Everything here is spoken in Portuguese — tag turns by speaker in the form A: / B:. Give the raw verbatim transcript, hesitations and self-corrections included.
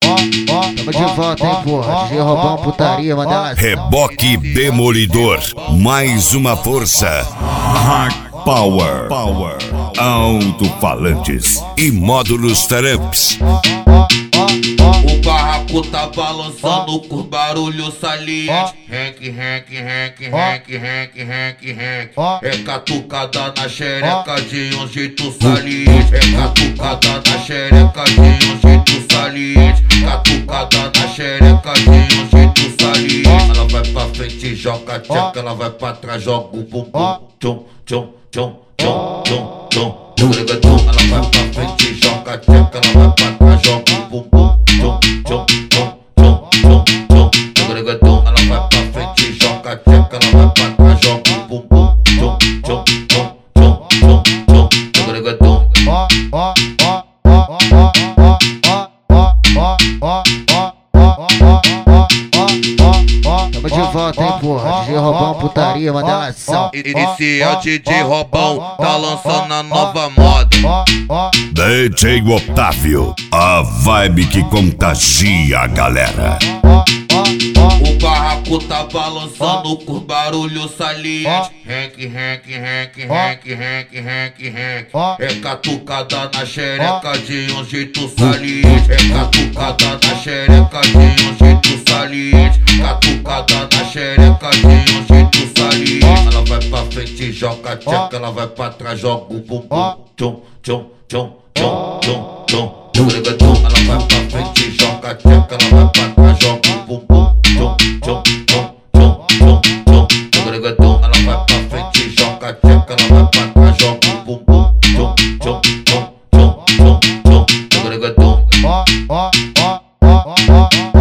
A: Tamo de volta, hein, porra. D J Robão, putaria, Mandela.
B: Reboque Demolidor, mais uma força. Hard Power, Power. Alto-falantes e módulos Taramps.
C: O barraco tá balançando com barulho saliente. Renque, renque, renque, renque, renque, renque, renque. É catucada na xereca de um jeito saliente. É catucada na xereca de um jeito saliente. Catucada na xereca de um jeito saliente. Ela vai pra frente, joga tcheca. Ela vai pra trás, joga o bumbum. Tchum, tchum, tchum, tchum, tchum, tchum. Ela vai pra frente, joga tcheca. Ela vai pra trás, joga o bumbum. Tchum, tchum, tchum, tchum, tchum, tchum. Ela vai pra frente, joga tcheca. Ela vai pra trás, joga o bumbum. Tchum, tchum, tchum, tchum, tchum, tchum.
A: Tamo de volta, hein, porra. D J Robão, putaria, Mandelação.
C: Esse é o D J Robão, tá lançando a nova moda.
B: D J Otávio, a vibe que contagia a galera.
C: O barraco tá balançando com barulho saliente. Renque, renque, renque, renque, renque, renque, renque. É catucada na xereca de um jeito saliente. É catucada na xereca de um jeito saliente. Catucada na xereca de um jeito saliente. Ela vai pra frente, joga tcheca. Ela vai pra trás, joga o bumbum. Tchum, tchum, tchum, tchum, tchum, tchum. Ela vai pra frente, joga tcheca. Ela vai pra trás, joga o bumbum. Tchum, tchum, tchum, tchum, tchum, tchum. Ela vai pra frente, joga tcheca. Ela vai pra trás, joga o bumbum. Tchum, tchum, tchum, tchum, tchum, tchum.